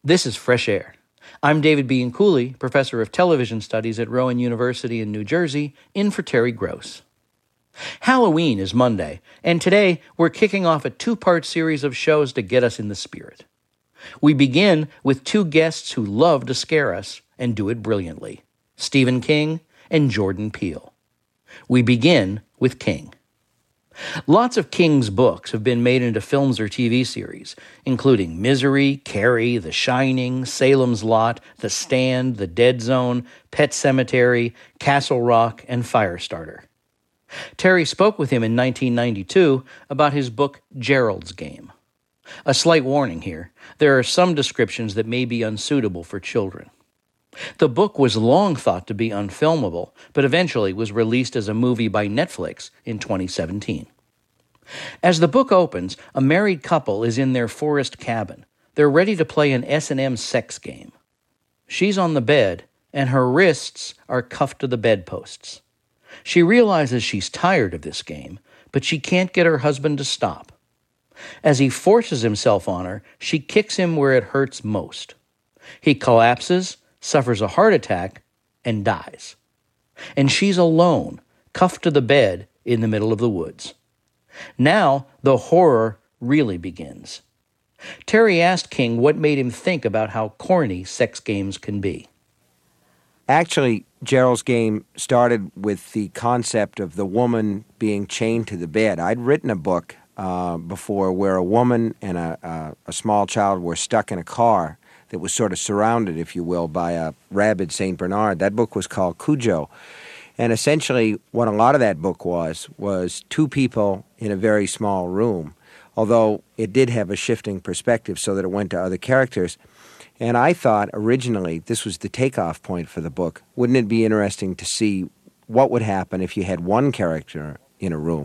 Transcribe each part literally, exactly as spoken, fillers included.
This is Fresh Air. I'm David B. Cooley, professor of television studies at Rowan University in New Jersey, in for Terry Gross. Halloween is Monday, and today we're kicking off a two-part series of shows to get us in the spirit. We begin with two guests who love to scare us and do it brilliantly, Stephen King and Jordan Peele. We begin with King. Lots of King's books have been made into films or T V series, including Misery, Carrie, The Shining, Salem's Lot, The Stand, The Dead Zone, Pet Sematary, Castle Rock, and Firestarter. Terry spoke with him in nineteen ninety-two about his book Gerald's Game. A slight warning here, there are some descriptions that may be unsuitable for children. The book was long thought to be unfilmable, but eventually was released as a movie by Netflix in twenty seventeen. As the book opens, a married couple is in their forest cabin. They're ready to play an S and M sex game. She's on the bed, and her wrists are cuffed to the bedposts. She realizes she's tired of this game, but she can't get her husband to stop. As he forces himself on her, she kicks him where it hurts most. He collapses, suffers a heart attack, and dies. And she's alone, cuffed to the bed in the middle of the woods. Now, the horror really begins. Terry asked King what made him think about how corny sex games can be. Actually, Gerald's Game started with the concept of the woman being chained to the bed. I'd written a book uh, before where a woman and a, a, a small child were stuck in a car that was sort of surrounded, if you will, by a rabid Saint Bernard. That book was called Cujo. And essentially what a lot of that book was, was two people in a very small room, although it did have a shifting perspective so that it went to other characters. And I thought originally this was the takeoff point for the book. Wouldn't it be interesting to see what would happen if you had one character in a room?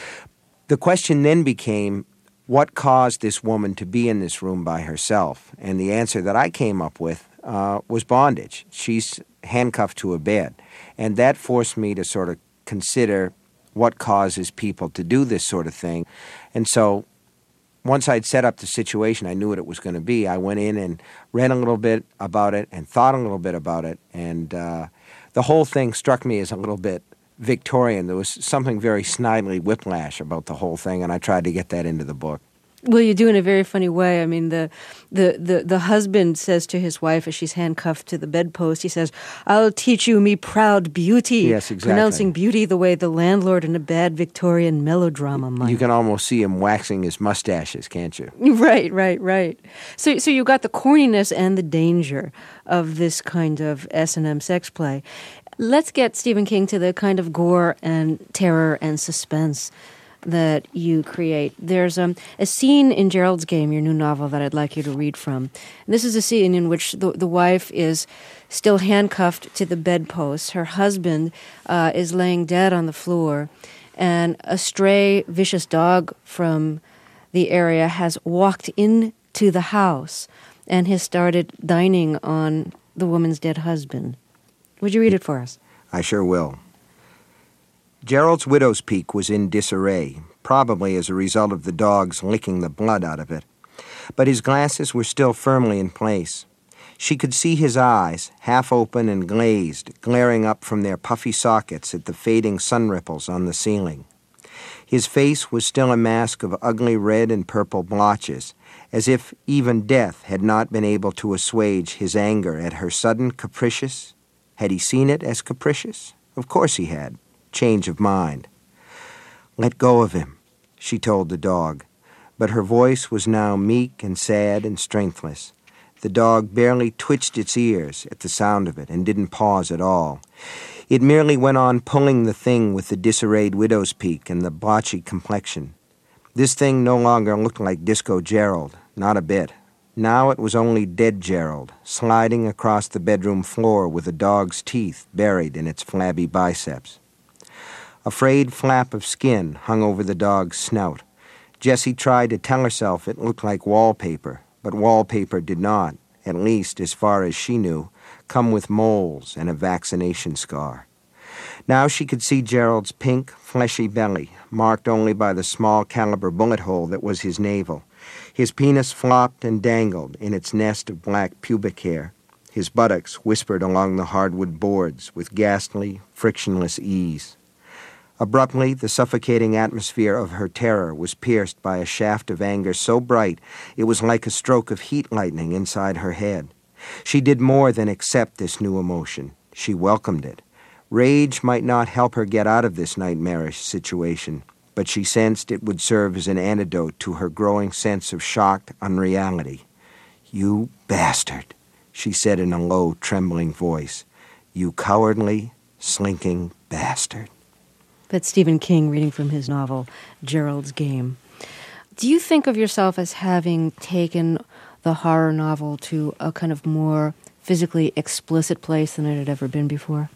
The question then became, what caused this woman to be in this room by herself? And the answer that I came up with uh, was bondage. She's handcuffed to a bed. And that forced me to sort of consider what causes people to do this sort of thing. And so once I'd set up the situation, I knew what it was going to be. I went in and read a little bit about it and thought a little bit about it. And uh, the whole thing struck me as a little bit Victorian. There was something very snidely whiplash about the whole thing, and I tried to get that into the book. Well, you do in a very funny way. I mean, the, the, the, the husband says to his wife as she's handcuffed to the bedpost, he says, "I'll teach you, me proud beauty." Yes, exactly. Pronouncing beauty the way the landlord in a bad Victorian melodrama might. You can almost see him waxing his mustaches, can't you? Right, right, right. So, so you got the corniness and the danger of this kind of S and M sex play. Let's get Stephen King to the kind of gore and terror and suspense that you create. There's um, a scene in Gerald's Game, your new novel, that I'd like you to read from. And this is a scene in which the, the wife is still handcuffed to the bedpost. Her husband uh, is laying dead on the floor, and a stray, vicious dog from the area has walked into the house and has started dining on the woman's dead husband. Would you read it for us? I sure will. Gerald's widow's peak was in disarray, probably as a result of the dogs licking the blood out of it. But his glasses were still firmly in place. She could see his eyes, half open and glazed, glaring up from their puffy sockets at the fading sun ripples on the ceiling. His face was still a mask of ugly red and purple blotches, as if even death had not been able to assuage his anger at her sudden capricious. Had he seen it as capricious? Of course he had. Change of mind. "Let go of him," she told the dog, but her voice was now meek and sad and strengthless. The dog barely twitched its ears at the sound of it and didn't pause at all. It merely went on pulling the thing with the disarrayed widow's peak and the blotchy complexion. This thing no longer looked like Disco Gerald, not a bit. Now it was only dead Gerald, sliding across the bedroom floor with a dog's teeth buried in its flabby biceps. A frayed flap of skin hung over the dog's snout. Jessie tried to tell herself it looked like wallpaper, but wallpaper did not, at least as far as she knew, come with moles and a vaccination scar. Now she could see Gerald's pink, fleshy belly, marked only by the small-caliber bullet hole that was his navel. His penis flopped and dangled in its nest of black pubic hair. His buttocks whispered along the hardwood boards with ghastly, frictionless ease. Abruptly, the suffocating atmosphere of her terror was pierced by a shaft of anger so bright it was like a stroke of heat lightning inside her head. She did more than accept this new emotion. She welcomed it. Rage might not help her get out of this nightmarish situation, but she sensed it would serve as an antidote to her growing sense of shocked unreality. "You bastard," she said in a low, trembling voice. "You cowardly, slinking bastard." That's Stephen King reading from his novel, Gerald's Game. Do you think of yourself as having taken the horror novel to a kind of more physically explicit place than it had ever been before?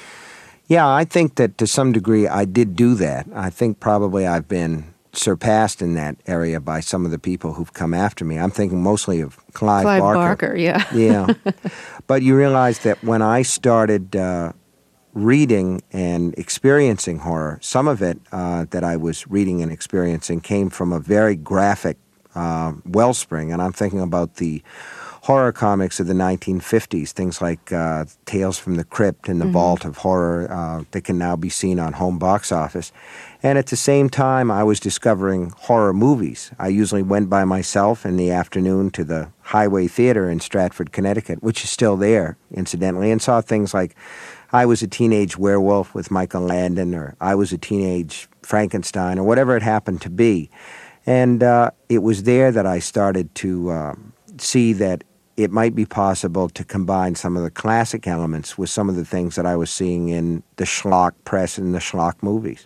Yeah, I think that to some degree I did do that. I think probably I've been surpassed in that area by some of the people who've come after me. I'm thinking mostly of Clive, Clive Barker. Barker, yeah. Yeah. But you realize that when I started uh, reading and experiencing horror, some of it uh, that I was reading and experiencing came from a very graphic uh, wellspring, and I'm thinking about the horror comics of the nineteen fifties, things like uh, Tales from the Crypt and the mm-hmm. Vault of Horror uh, that can now be seen on home box office. And at the same time, I was discovering horror movies. I usually went by myself in the afternoon to the Highway Theater in Stratford, Connecticut, which is still there, incidentally, and saw things like I Was a Teenage Werewolf with Michael Landon, or I Was a Teenage Frankenstein, or whatever it happened to be. And uh, it was there that I started to uh, see that it might be possible to combine some of the classic elements with some of the things that I was seeing in the schlock press and the schlock movies.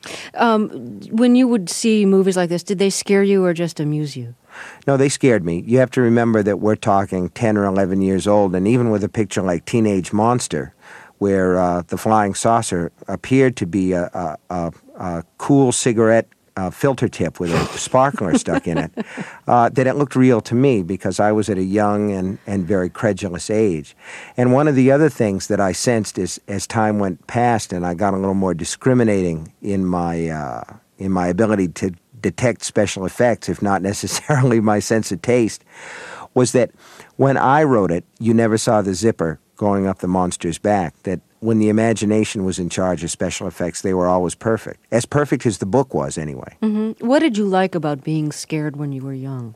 Um, when you would see movies like this, did they scare you or just amuse you? No, they scared me. You have to remember that we're talking ten or eleven years old, and even with a picture like Teenage Monster, where uh, the flying saucer appeared to be a, a, a, a cool cigarette uh, filter tip with a sparkler stuck in it, uh, that it looked real to me because I was at a young and, and very credulous age. And one of the other things that I sensed is, as time went past and I got a little more discriminating in my uh, in my ability to detect special effects, if not necessarily my sense of taste, was that when I wrote it, you never saw the zipper going up the monster's back, that when the imagination was in charge of special effects, they were always perfect. As perfect as the book was, anyway. Mm-hmm. What did you like about being scared when you were young?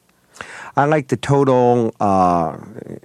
I liked the total uh,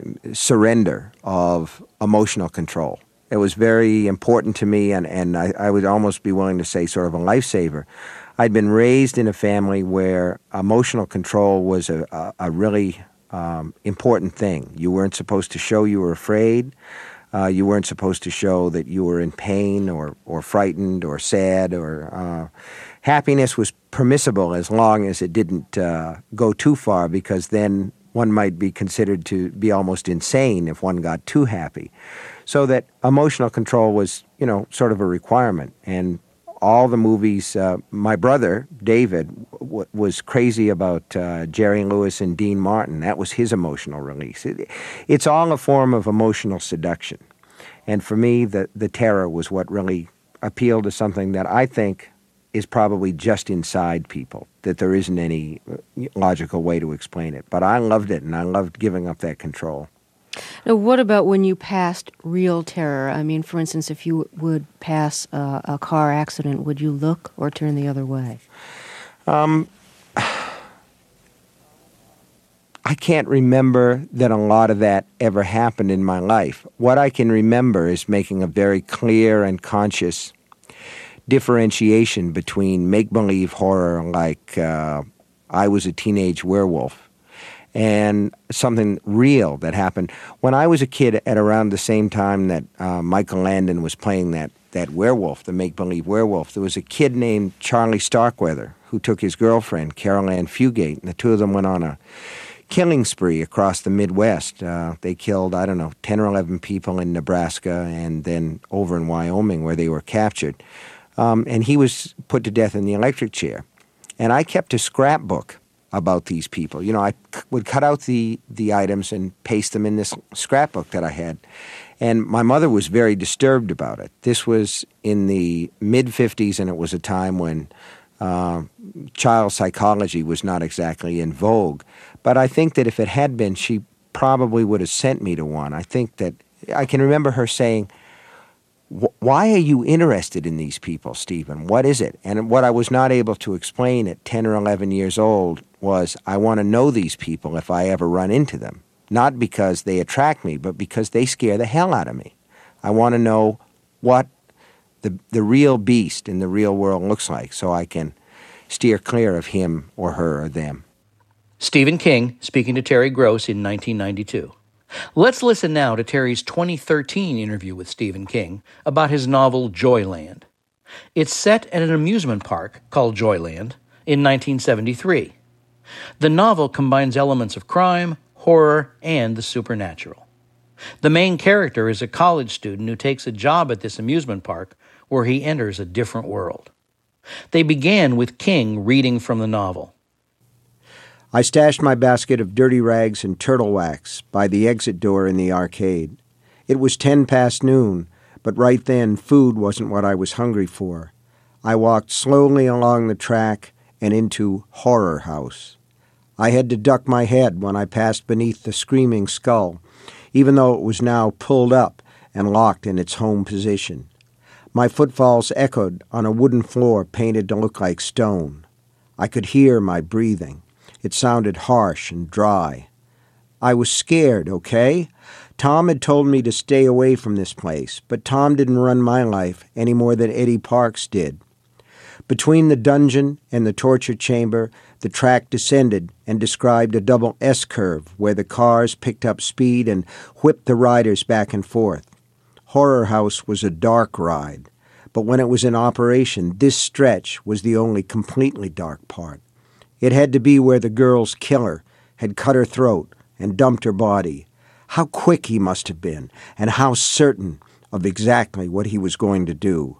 surrender of emotional control. It was very important to me, and, and I, I would almost be willing to say sort of a lifesaver. I'd been raised in a family where emotional control was a, a, a really um, important thing. You weren't supposed to show you were afraid. Uh, you weren't supposed to show that you were in pain or, or frightened or sad. Or uh, happiness was permissible as long as it didn't uh, go too far, because then one might be considered to be almost insane if one got too happy. So that emotional control was, you know, sort of a requirement. And all the movies, uh, my brother, David, w- was crazy about uh, Jerry Lewis and Dean Martin. That was his emotional release. It, it's all a form of emotional seduction. And for me, the, the terror was what really appealed to something that I think is probably just inside people, that there isn't any logical way to explain it. But I loved it, and I loved giving up that control. Now, what about when you passed real terror? I mean, for instance, if you would pass uh, a car accident, would you look or turn the other way? Um, I can't remember that a lot of that ever happened in my life. What I can remember is making a very clear and conscious differentiation between make-believe horror like uh, I Was a Teenage Werewolf and something real that happened. When I was a kid, at around the same time that uh, Michael Landon was playing that, that werewolf, the make-believe werewolf, there was a kid named Charlie Starkweather who took his girlfriend, Carol Ann Fugate, and the two of them went on a killing spree across the Midwest. Uh, they killed, I don't know, ten or eleven people in Nebraska and then over in Wyoming where they were captured. Um, and he was put to death in the electric chair. And I kept a scrapbook about these people. You know, I c- would cut out the, the items and paste them in this scrapbook that I had. And my mother was very disturbed about it. This was in the mid-fifties, and it was a time when Uh, child psychology was not exactly in vogue. But I think that if it had been, she probably would have sent me to one. I think that I can remember her saying, "Why are you interested in these people, Stephen? What is it?" And what I was not able to explain at ten or eleven years old was, I want to know these people if I ever run into them. Not because they attract me, but because they scare the hell out of me. I want to know what the the real beast in the real world looks like so I can steer clear of him or her or them. Stephen King speaking to Terry Gross in nineteen ninety-two. Let's listen now to Terry's twenty thirteen interview with Stephen King about his novel Joyland. It's set at an amusement park called Joyland in nineteen seventy-three. The novel combines elements of crime, horror, and the supernatural. The main character is a college student who takes a job at this amusement park where he enters a different world. They began with King reading from the novel. I stashed my basket of dirty rags and turtle wax by the exit door in the arcade. It was ten past noon, but right then food wasn't what I was hungry for. I walked slowly along the track and into Horror House. I had to duck my head when I passed beneath the screaming skull, even though it was now pulled up and locked in its home position. My footfalls echoed on a wooden floor painted to look like stone. I could hear my breathing. It sounded harsh and dry. I was scared, okay? Tom had told me to stay away from this place, but Tom didn't run my life any more than Eddie Parks did. Between the dungeon and the torture chamber, the track descended and described a double S-curve where the cars picked up speed and whipped the riders back and forth. Horror House was a dark ride, but when it was in operation, this stretch was the only completely dark part. It had to be where the girl's killer had cut her throat and dumped her body. How quick he must have been, and how certain of exactly what he was going to do.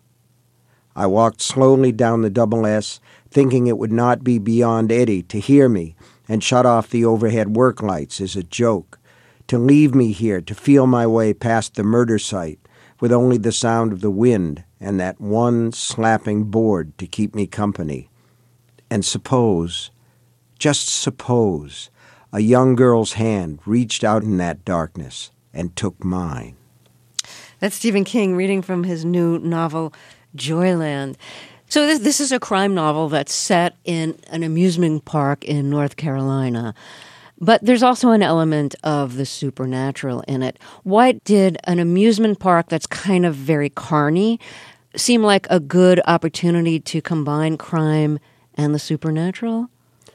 I walked slowly down the double S, thinking it would not be beyond Eddie to hear me and shut off the overhead work lights as a joke, to leave me here to feel my way past the murder site with only the sound of the wind and that one slapping board to keep me company. And suppose, just suppose, a young girl's hand reached out in that darkness and took mine. That's Stephen King reading from his new novel, Joyland. So this, this is a crime novel that's set in an amusement park in North Carolina. But there's also an element of the supernatural in it. Why did an amusement park that's kind of very carny seem like a good opportunity to combine crime and the supernatural?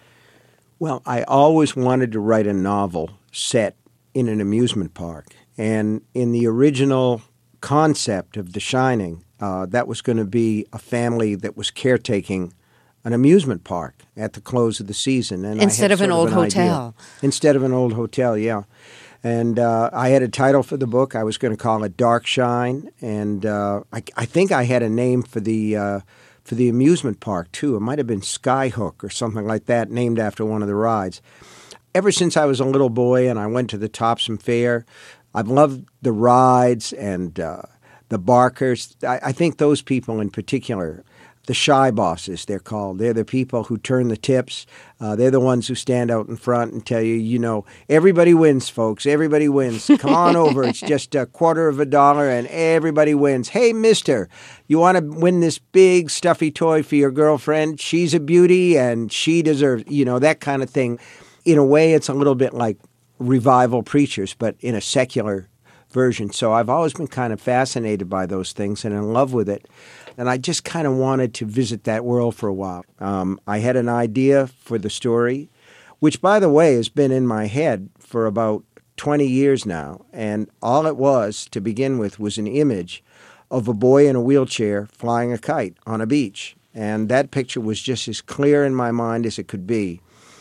Well, I always wanted to write a novel set in an amusement park. And in the original concept of The Shining, uh, that was going to be a family that was caretaking an amusement park at the close of the season. And Instead I had of an sort old an hotel. idea. Instead of an old hotel, yeah. And uh, I had a title for the book. I was going to call it Dark Shine. And uh, I, I think I had a name for the uh, for the amusement park, too. It might have been Skyhook or something like that, named after one of the rides. Ever since I was a little boy and I went to the Topsom Fair, I've loved the rides and uh, the barkers. I, I think those people in particular, the shy bosses, they're called. They're the people who turn the tips. Uh, they're the ones who stand out in front and tell you, you know, everybody wins, folks. Everybody wins. Come on over. It's just a quarter of a dollar and everybody wins. Hey, mister, you want to win this big stuffy toy for your girlfriend? She's a beauty and she deserves, you know, that kind of thing. In a way, it's a little bit like revival preachers, but in a secular version. So I've always been kind of fascinated by those things and in love with it. And I just kind of wanted to visit that world for a while. Um, I had an idea for the story, which, by the way, has been in my head for about twenty years now. And all it was, to begin with, was an image of a boy in a wheelchair flying a kite on a beach. And that picture was just as clear in my mind as it could be.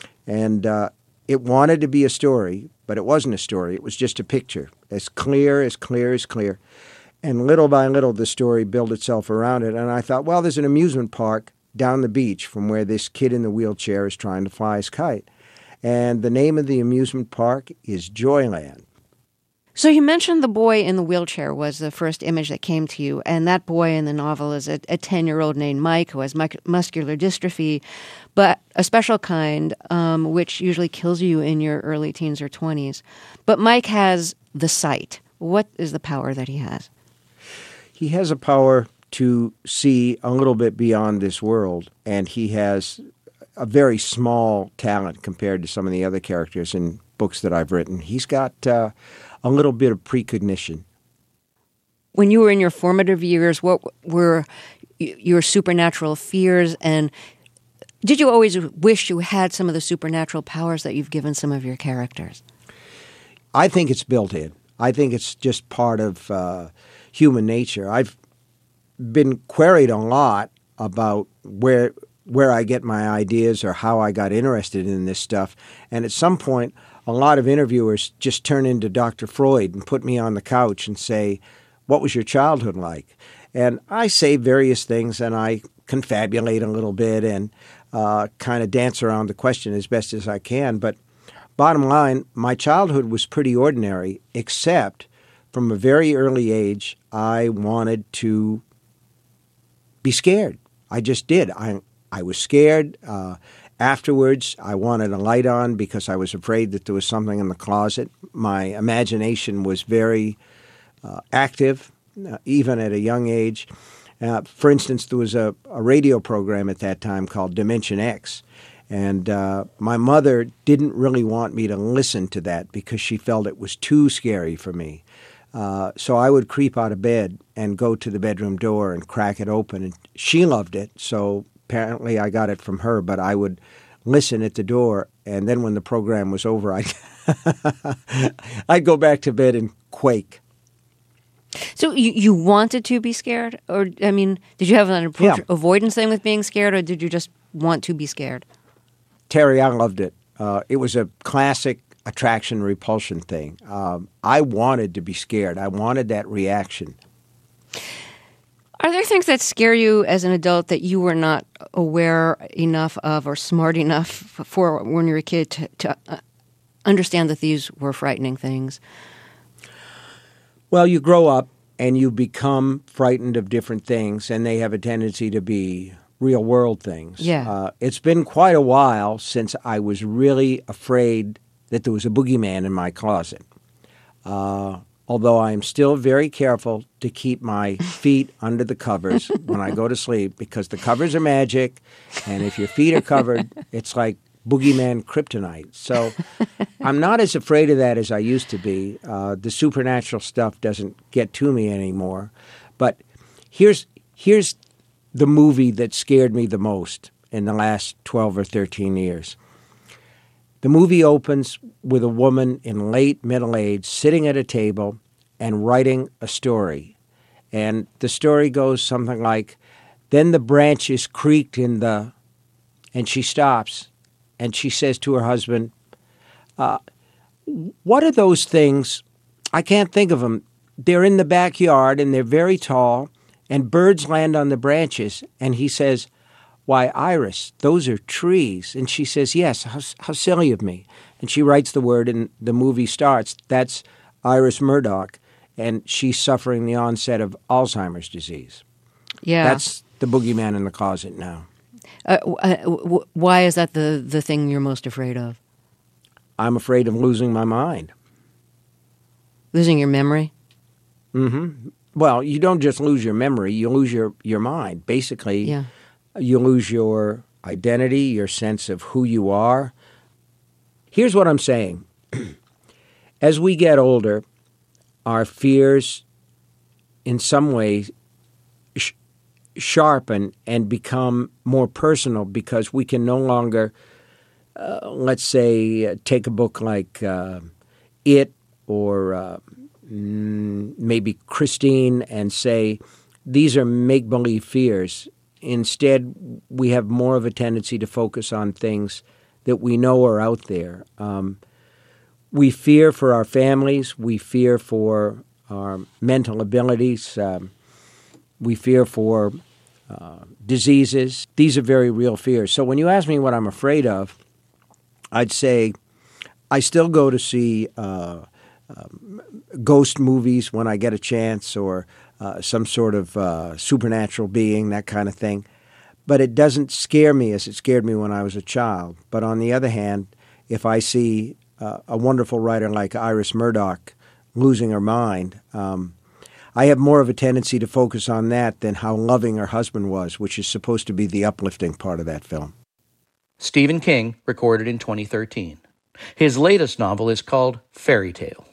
And uh, it wanted to be a story, but it wasn't a story. It was just a picture, as clear, as clear, as clear. And little by little, the story built itself around it. And I thought, well, there's an amusement park down the beach from where this kid in the wheelchair is trying to fly his kite. And the name of the amusement park is Joyland. So you mentioned the boy in the wheelchair was the first image that came to you, and that boy in the novel is a ten-year-old named Mike who has mu- muscular dystrophy, but a special kind, um, which usually kills you in your early teens or twenties. But Mike has the sight. What is the power that he has? He has a power to see a little bit beyond this world, and he has a very small talent compared to some of the other characters in books that I've written. He's got uh, a little bit of precognition. When you were in your formative years, what were your supernatural fears, and did you always wish you had some of the supernatural powers that you've given some of your characters? I think it's built in. I think it's just part of uh, human nature. I've been queried a lot about where where I get my ideas or how I got interested in this stuff. And at some point, a lot of interviewers just turn into Doctor Freud and put me on the couch and say, what was your childhood like? And I say various things, and I confabulate a little bit and uh, kind of dance around the question as best as I can. But bottom line, my childhood was pretty ordinary, except from a very early age, I wanted to be scared. I just did. I I was scared. Uh, afterwards, I wanted a light on because I was afraid that there was something in the closet. My imagination was very uh, active, uh, even at a young age. Uh, for instance, there was a, a radio program at that time called Dimension X. And uh, my mother didn't really want me to listen to that because she felt it was too scary for me. Uh, so I would creep out of bed and go to the bedroom door and crack it open. And she loved it, so apparently I got it from her. But I would listen at the door, and then when the program was over, I'd, I'd go back to bed and quake. So you, you wanted to be scared? Or, I mean, did you have an approach, Yeah. avoidance thing with being scared, or did you just want to be scared? Terry, I loved it. Uh, it was a classic attraction-repulsion thing. Um, I wanted to be scared. I wanted that reaction. Are there things that scare you as an adult that you were not aware enough of or smart enough for when you were a kid to, to uh, understand that these were frightening things? Well, you grow up and you become frightened of different things, and they have a tendency to be real-world things. Yeah. Uh, it's been quite a while since I was really afraid that there was a boogeyman in my closet. Uh, although I'm still very careful to keep my feet under the covers when I go to sleep, because the covers are magic, and if your feet are covered, it's like boogeyman kryptonite. So I'm not as afraid of that as I used to be. Uh, the supernatural stuff doesn't get to me anymore. But here's here's the movie that scared me the most in the last twelve or thirteen years. The movie opens with a woman in late middle age sitting at a table and writing a story. And the story goes something like, then the branches creaked in the... And she stops, and she says to her husband, uh, what are those things? I can't think of them. They're in the backyard, and they're very tall, and birds land on the branches. And he says, why, Iris, those are trees. And she says, yes, how, how silly of me. And she writes the word, and the movie starts. That's Iris Murdoch, and she's suffering the onset of Alzheimer's disease. Yeah. That's the boogeyman in the closet now. Uh, uh, w- why is that the, the thing you're most afraid of? I'm afraid of losing my mind. Losing your memory? Mm-hmm. Well, you don't just lose your memory, you lose your, your mind. Basically, Yeah. you lose your identity, your sense of who you are. Here's what I'm saying. As we get older, our fears in some ways sh- sharpen and become more personal because we can no longer, uh, let's say, uh, take a book like uh, It or uh, mm, maybe Christine and say, these are make-believe fears. Instead, we have more of a tendency to focus on things that we know are out there. Um, we fear for our families. We fear for our mental abilities. Um, we fear for uh, diseases. These are very real fears. So when you ask me what I'm afraid of, I'd say I still go to see uh, um, ghost movies when I get a chance, or uh, some sort of uh, supernatural being, that kind of thing. But it doesn't scare me as it scared me when I was a child. But on the other hand, if I see uh, a wonderful writer like Iris Murdoch losing her mind, um, I have more of a tendency to focus on that than how loving her husband was, which is supposed to be the uplifting part of that film. Stephen King recorded in twenty thirteen. His latest novel is called Fairy Tale.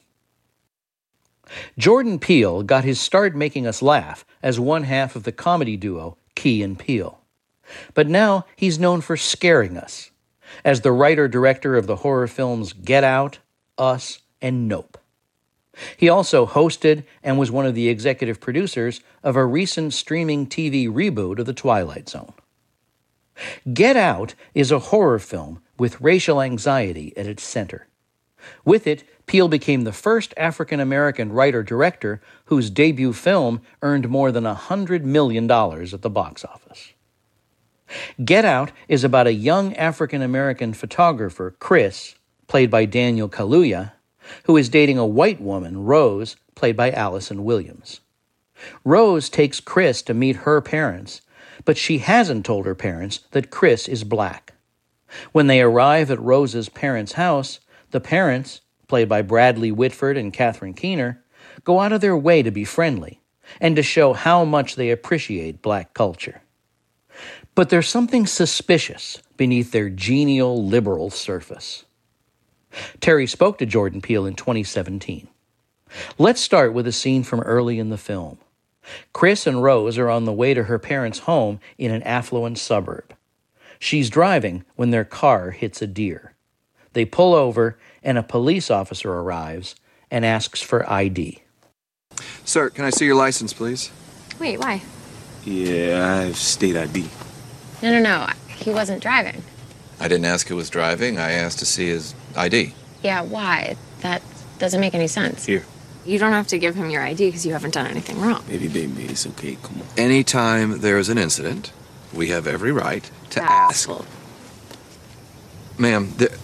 Jordan Peele got his start making us laugh as one half of the comedy duo Key and Peele. But now he's known for scaring us as the writer-director of the horror films Get Out, Us, and Nope. He also hosted and was one of the executive producers of a recent streaming T V reboot of The Twilight Zone. Get Out is a horror film with racial anxiety at its center. With it, Peele became the first African-American writer-director whose debut film earned more than one hundred million dollars at the box office. Get Out is about a young African-American photographer, Chris, played by Daniel Kaluuya, who is dating a white woman, Rose, played by Allison Williams. Rose takes Chris to meet her parents, but she hasn't told her parents that Chris is black. When they arrive at Rose's parents' house, the parents, played by Bradley Whitford and Catherine Keener, go out of their way to be friendly and to show how much they appreciate black culture. But there's something suspicious beneath their genial liberal surface. Terry spoke to Jordan Peele in twenty seventeen. Let's start with a scene from early in the film. Chris and Rose are on the way to her parents' home in an affluent suburb. She's driving when their car hits a deer. They pull over, and a police officer arrives and asks for I D. Sir, can I see your license, please? Wait, why? Yeah, I have state I D. No, no, no. He wasn't driving. I didn't ask who was driving. I asked to see his I D. Yeah, why? That doesn't make any sense. Here. You don't have to give him your I D because you haven't done anything wrong. Baby, baby, it's okay. Come on. Anytime there's an incident, we have every right to That's ask. cool. Ma'am, there...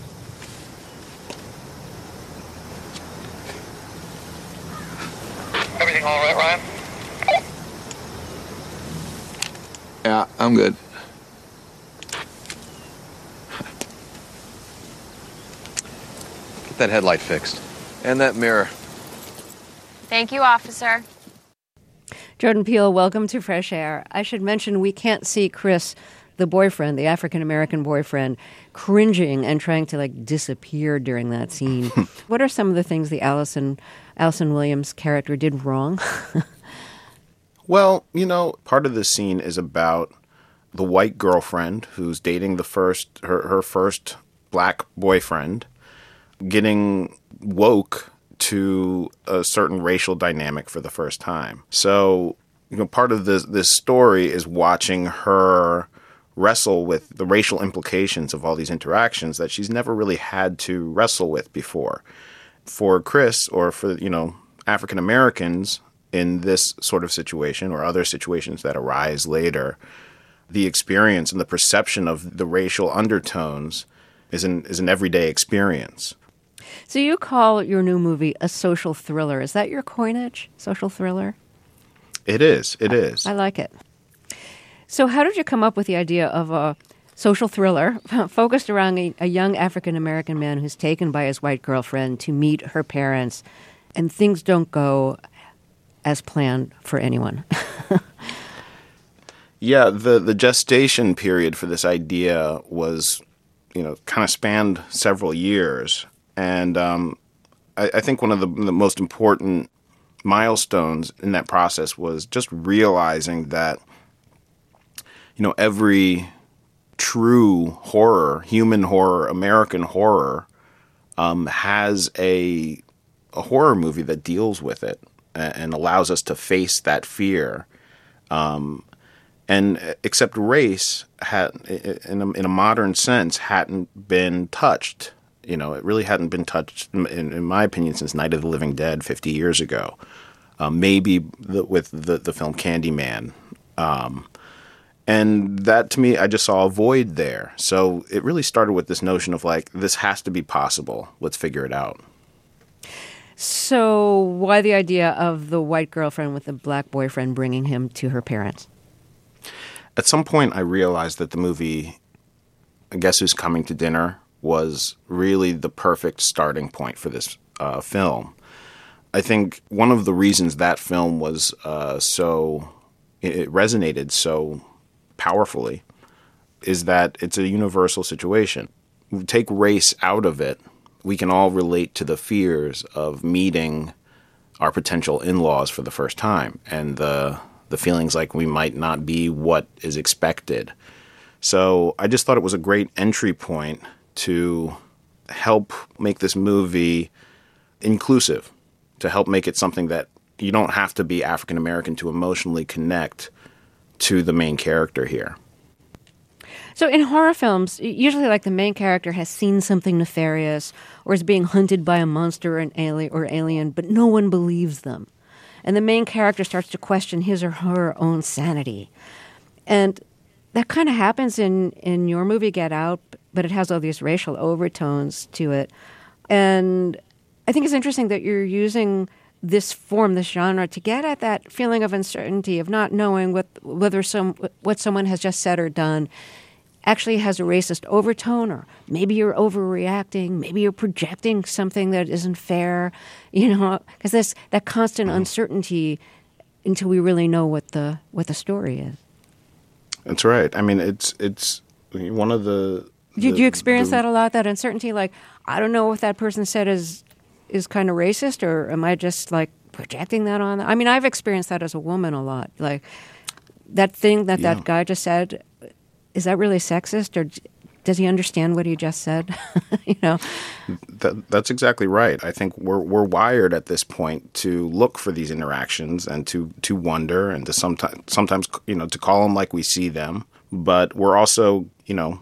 Everything all right, Ryan? Yeah, I'm good. Get that headlight fixed. And that mirror. Thank you, officer. Jordan Peele, welcome to Fresh Air. I should mention we can't see Chris, the boyfriend, the African-American boyfriend, cringing and trying to, like, disappear during that scene. What are some of the things the Allison, Allison Williams character did wrong? Well, you know, part of this scene is about the white girlfriend who's dating the first her, her first black boyfriend getting woke to a certain racial dynamic for the first time. So, you know, part of this this story is watching her wrestle with the racial implications of all these interactions that she's never really had to wrestle with before. For Chris, or for, you know, African Americans in this sort of situation or other situations that arise later, the experience and the perception of the racial undertones is an is an everyday experience. So you call your new movie a social thriller. Is that your coinage, social thriller? It is. It I, is. I like it. So how did you come up with the idea of a social thriller focused around a, a young African-American man who's taken by his white girlfriend to meet her parents, and things don't go as planned for anyone? Yeah, the, the gestation period for this idea was, you know, kind of spanned several years. And um, I, I think one of the, the most important milestones in that process was just realizing that, you know, every true horror, human horror, American horror, um, has a a horror movie that deals with it and, and allows us to face that fear. Um, and except race had, in a, in a modern sense, hadn't been touched. You know, it really hadn't been touched, in, in my opinion, since Night of the Living Dead fifty years ago. Um, maybe the, with the, the film Candyman. Um, and that, to me, I just saw a void there. So it really started with this notion of, like, this has to be possible. Let's figure it out. So why the idea of the white girlfriend with the black boyfriend bringing him to her parents? At some point, I realized that the movie Guess Who's Coming to Dinner was really the perfect starting point for this uh, film. I think one of the reasons that film was uh, so, it resonated so powerfully is that it's a universal situation. Take race out of it, we can all relate to the fears of meeting our potential in-laws for the first time and the the feelings like we might not be what is expected. So I just thought it was a great entry point to help make this movie inclusive, to help make it something that you don't have to be African American to emotionally connect to the main character here. So in horror films, usually like the main character has seen something nefarious or is being hunted by a monster or an alien or alien, but no one believes them. And the main character starts to question his or her own sanity. And that kind of happens in, in your movie, Get Out, but it has all these racial overtones to it. And I think it's interesting that you're using this form, this genre, to get at that feeling of uncertainty, of not knowing what whether some what someone has just said or done actually has a racist overtone, or maybe you're overreacting, maybe you're projecting something that isn't fair, you know, because this that constant uncertainty until we really know what the what the story is. That's right. I mean, it's it's one of the. Did the, you experience the, that a lot? That uncertainty, like I don't know if that person said is is kind of racist, or am I just like projecting that on? I mean, I've experienced that as a woman a lot. Like that thing that yeah. that guy just said. Is that really sexist, or does he understand what he just said? you know, that, that's exactly right. I think we're we're wired at this point to look for these interactions and to to wonder and to sometimes sometimes you know to call them like we see them. But we're also you know,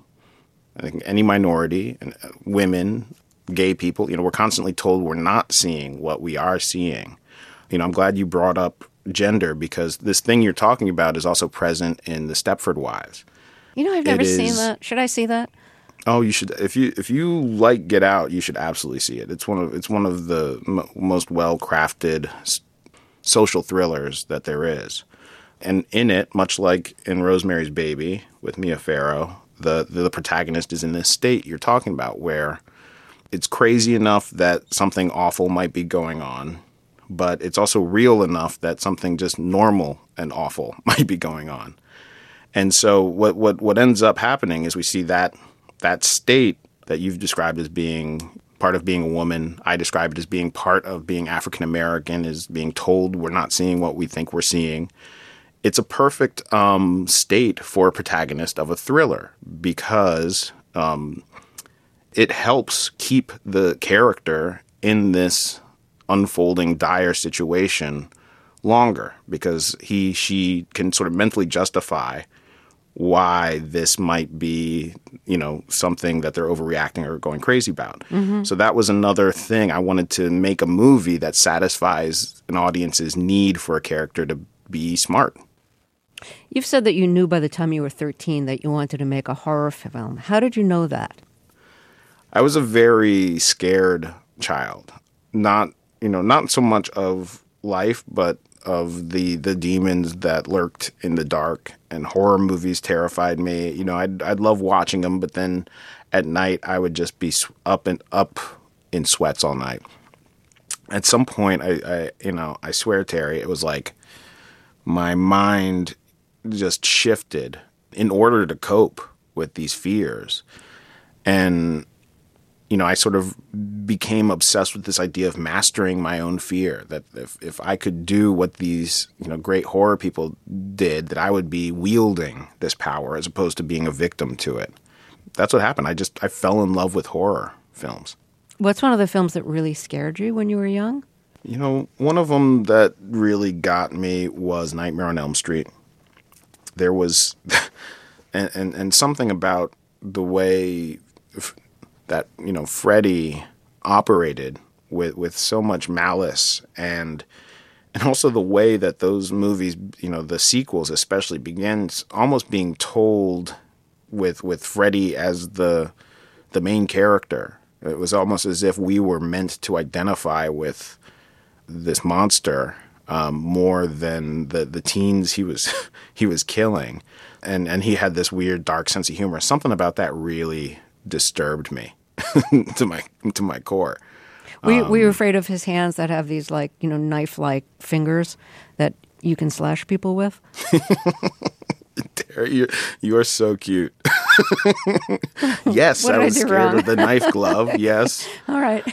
I think any minority, women, gay people, you know, we're constantly told we're not seeing what we are seeing. You know, I'm glad you brought up gender because this thing you're talking about is also present in the Stepford Wives. You know, I've never It seen is, that. Should I see that? Oh, you should. If you if you like Get Out, you should absolutely see it. It's one of it's one of the m- most well crafted s- social thrillers that there is, and in it, much like in Rosemary's Baby with Mia Farrow, the the, the protagonist is in this state you're talking about, where it's crazy enough that something awful might be going on, but it's also real enough that something just normal and awful might be going on. And so what, what, what ends up happening is we see that that state that you've described as being part of being a woman, I describe it as being part of being African American, is being told we're not seeing what we think we're seeing. It's a perfect um, state for a protagonist of a thriller because um, it helps keep the character in this unfolding dire situation longer because he, she can sort of mentally justify why this might be, you know, something that they're overreacting or going crazy about. Mm-hmm. So that was another thing. I wanted to make a movie that satisfies an audience's need for a character to be smart. You've said that you knew by the time you were thirteen that you wanted to make a horror film. How did you know that? I was a very scared child. Not, you know, not so much of life, but of the the demons that lurked in the dark, and horror movies terrified me. You know, I'd I'd love watching them, but then at night I would just be up and up in sweats all night. At some point, I, I you know, I swear, Terry, it was like my mind just shifted in order to cope with these fears, and you know, I sort of became obsessed with this idea of mastering my own fear, that if, if I could do what these, you know, great horror people did, that I would be wielding this power as opposed to being a victim to it. That's what happened. I just, I fell in love with horror films. What's one of the films that really scared you when you were young? You know, one of them that really got me was Nightmare on Elm Street. There was, and, and, and something about the way that, you know, Freddy operated with, with so much malice, and and also the way that those movies, you know, the sequels especially, began almost being told with with Freddy as the the main character, It was almost as if we were meant to identify with this monster um, more than the, the teens he was he was killing. And and he had this weird dark sense of humor. Something about that really disturbed me to my to my core. Were you, were you afraid of his hands that have these, like, you know, knife-like fingers that you can slash people with? you you are so cute. Yes, What I did I was do scared wrong? of the knife glove. Yes. All right.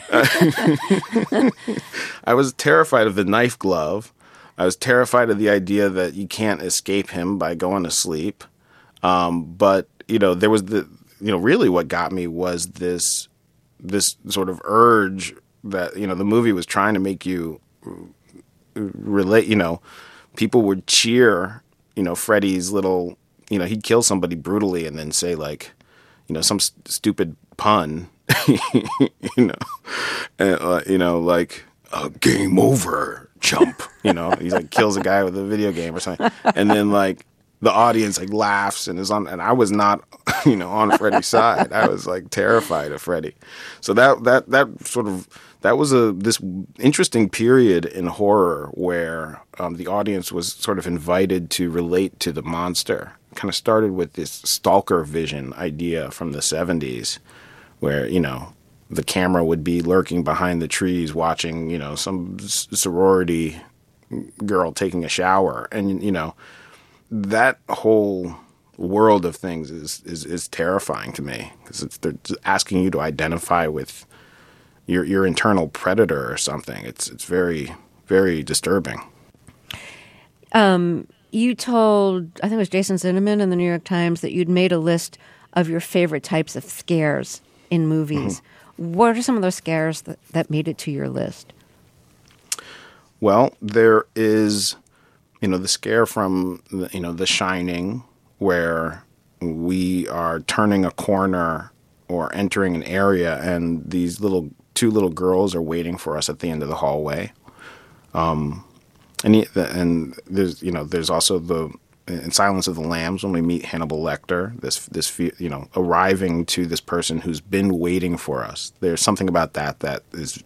I was terrified of the knife glove. I was terrified of the idea that you can't escape him by going to sleep. Um, but, you know, there was the, you know, really what got me was this, this sort of urge that, you know, the movie was trying to make you relate, you know, people would cheer, you know, Freddy's little, you know, he'd kill somebody brutally and then say, like, you know, some st- stupid pun, you know, and, uh, you know, like, uh, game over, chump, you know, he like kills a guy with a video game or something. And then like the audience like laughs and is on, and I was not, you know, on Freddy's side. I was like terrified of Freddy. So that, that, that sort of, that was a, this interesting period in horror where um, the audience was sort of invited to relate to the monster. Kind of started with this stalker vision idea from the seventies where, you know, the camera would be lurking behind the trees watching, you know, some sorority girl taking a shower. And, you know, that whole world of things is, is, is terrifying to me because it's they're asking you to identify with your your internal predator or something. It's it's very, very disturbing. Um, you told, I think it was Jason Zinoman in the New York Times, that you'd made a list of your favorite types of scares in movies. Mm-hmm. What are some of those scares that, that made it to your list? Well, there is, you know, the scare from, the, you know, The Shining, where we are turning a corner or entering an area and these little two little girls are waiting for us at the end of the hallway. Um, and and there's, you know, there's also the in Silence of the Lambs when we meet Hannibal Lecter, this this you know arriving to this person who's been waiting for us. There's something about that that is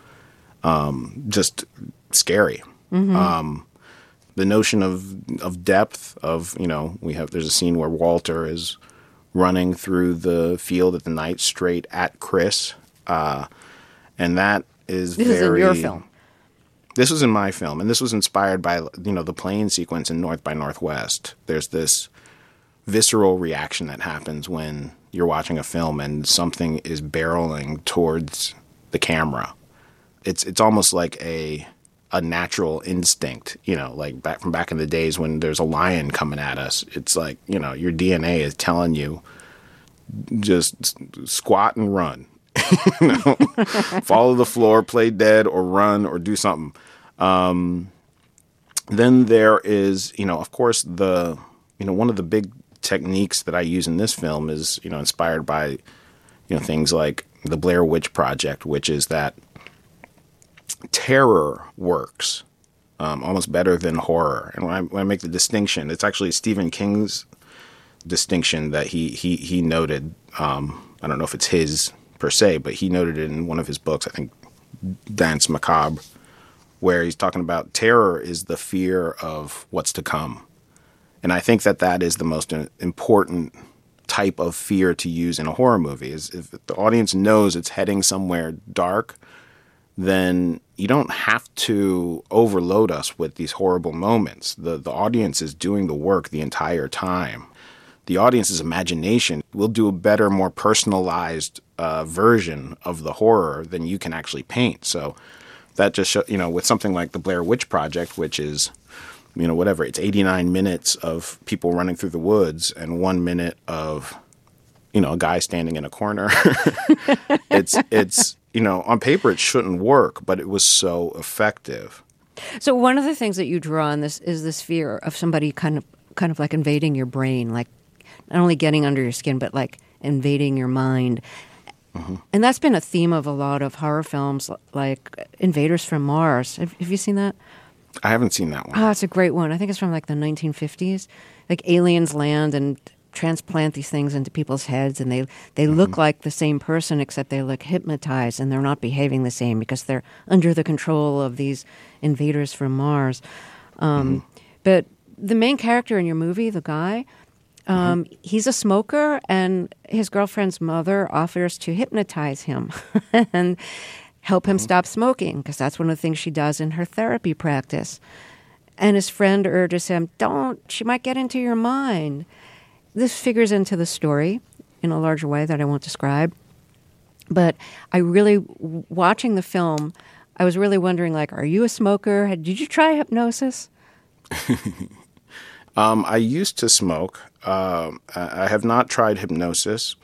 um, just scary. Mm-hmm. Um, the notion of of depth of, you know, we have there's a scene where Walter is running through the field at the night straight at Chris, uh, and that is this very. This is in your film. This was in my film, and this was inspired by, you know, the plane sequence in North by Northwest. There's this visceral reaction that happens when you're watching a film and something is barreling towards the camera. It's it's almost like a a natural instinct, you know, like back from back in the days when there's a lion coming at us. It's like, you know, your D N A is telling you just squat and run. You know, follow the floor, play dead, or run, or do something. Um, then there is, you know, of course, the, you know, one of the big techniques that I use in this film is, you know, inspired by, you know, things like the Blair Witch Project, which is that terror works um, almost better than horror. And when I, when I make the distinction, it's actually Stephen King's distinction that he he he noted. Um, I don't know if it's his per se, but he noted it in one of his books, I think Danse Macabre, where he's talking about terror is the fear of what's to come. And I think that that is the most important type of fear to use in a horror movie, is if the audience knows it's heading somewhere dark, then you don't have to overload us with these horrible moments. The the audience is doing the work the entire time. The audience's imagination will do a better, more personalized uh, version of the horror than you can actually paint. So that just show, you know, with something like the Blair Witch Project, which is, you know, whatever, it's eighty-nine minutes of people running through the woods and one minute of, you know, a guy standing in a corner. it's, it's, you know, on paper it shouldn't work, but it was so effective. So one of the things that you draw on this is this fear of somebody kind of, kind of like invading your brain, like not only getting under your skin, but like invading your mind. Mm-hmm. And that's been a theme of a lot of horror films, like Invaders from Mars. Have, have you seen that? I haven't seen that one. Oh, it's a great one. I think it's from like the nineteen fifties. Like aliens land and transplant these things into people's heads, and they, they mm-hmm. look like the same person, except they look hypnotized, and they're not behaving the same because they're under the control of these invaders from Mars. Um, mm-hmm. But the main character in your movie, the guy, um, mm-hmm. he's a smoker, and his girlfriend's mother offers to hypnotize him and help him mm-hmm. stop smoking, because that's one of the things she does in her therapy practice. And his friend urges him, don't, she might get into your mind. This figures into the story in a larger way that I won't describe. But I really, watching the film, I was really wondering, like, are you a smoker? Did you try hypnosis? um, I used to smoke. Uh, I have not tried hypnosis,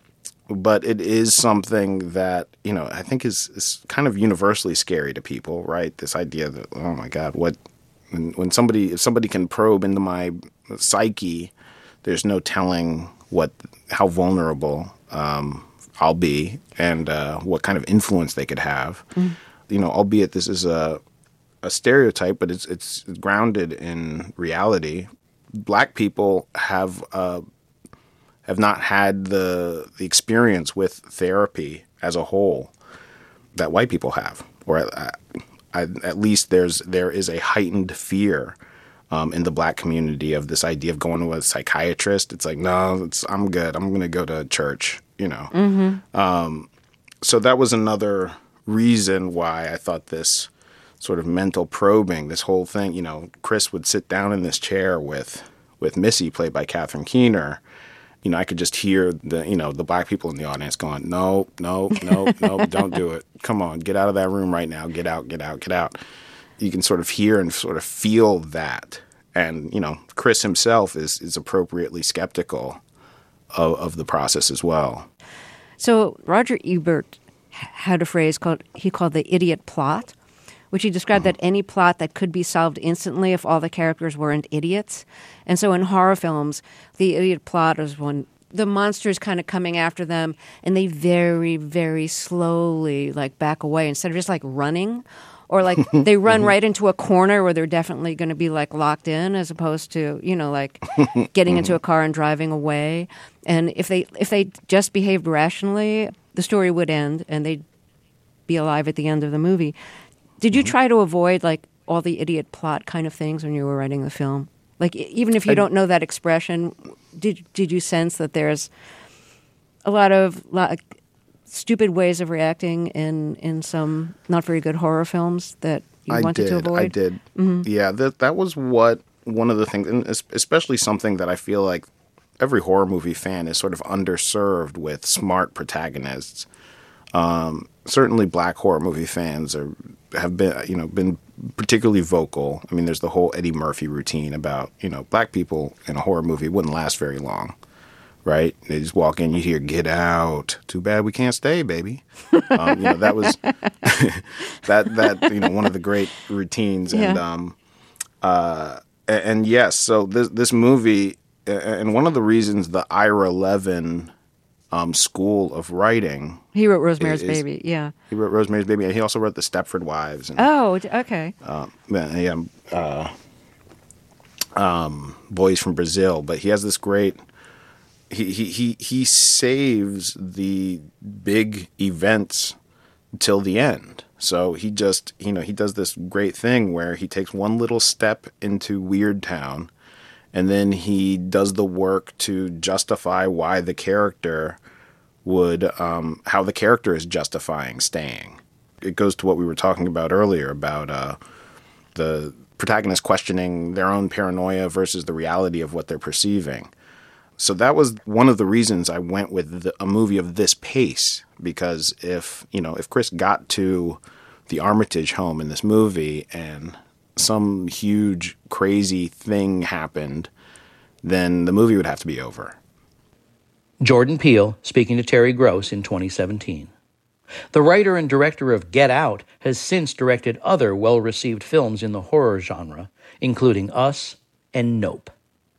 but it is something that, you know, I think is, is kind of universally scary to people, right? This idea that, oh my God, what, when, when somebody, if somebody can probe into my psyche, there's no telling what, how vulnerable um, I'll be, and uh, what kind of influence they could have. Mm. You know, albeit this is a a stereotype, but it's it's grounded in reality. Black people have uh, have not had the the experience with therapy as a whole that white people have, or at, at least there's there is a heightened fear Um, in the black community of this idea of going to a psychiatrist. It's like, no, it's, I'm good. I'm going to go to church, you know. Mm-hmm. Um, so that was another reason why I thought this sort of mental probing, this whole thing, you know, Chris would sit down in this chair with, with Missy, played by Catherine Keener. You know, I could just hear the, you know, the black people in the audience going, no, no, no, no, don't do it. Come on, get out of that room right now. Get out, get out, get out. You can sort of hear and sort of feel that. And, you know, Chris himself is, is appropriately skeptical of, of the process as well. So Roger Ebert had a phrase called, he called the idiot plot, which he described mm-hmm. that any plot that could be solved instantly if all the characters weren't idiots. And so in horror films, the idiot plot is when the monster's kind of coming after them, and they very, very slowly, like, back away instead of just, like, running. Or, like, they run mm-hmm. right into a corner where they're definitely going to be, like, locked in, as opposed to, you know, like, getting into a car and driving away. And if they if they just behaved rationally, the story would end, and they'd be alive at the end of the movie. Did you mm-hmm. try to avoid, like, all the idiot plot kind of things when you were writing the film? Like, even if you I, don't know that expression, did did you sense that there's a lot of... Like, stupid ways of reacting in, in some not very good horror films that you I wanted did, to avoid? I did. Mm-hmm. Yeah, that that was what one of the things, and especially something that I feel like every horror movie fan is sort of underserved with smart protagonists. Um, certainly, black horror movie fans are have been you know been particularly vocal. I mean, there's the whole Eddie Murphy routine about you know black people in a horror movie wouldn't last very long. Right? They just walk in, you hear, get out. Too bad we can't stay, baby. Um, you know, that was, that, that you know, one of the great routines. Yeah. And, um, uh, and, and yes, so this, this movie, and one of the reasons the Ira Levin um, school of writing. He wrote Rosemary's is, Baby, yeah. He wrote Rosemary's Baby, and he also wrote The Stepford Wives. And, oh, okay. Um, yeah, uh, um, Boys from Brazil. But he has this great... He, he he he saves the big events till the end. So he just, you know, he does this great thing where he takes one little step into Weird Town, and then he does the work to justify why the character would, um, how the character is justifying staying. It goes to what we were talking about earlier about uh, the protagonist questioning their own paranoia versus the reality of what they're perceiving. So that was one of the reasons I went with the, a movie of this pace, because if, you know, if Chris got to the Armitage home in this movie and some huge crazy thing happened, then the movie would have to be over. Jordan Peele speaking to Terry Gross in twenty seventeen. The writer and director of Get Out has since directed other well-received films in the horror genre, including Us and Nope.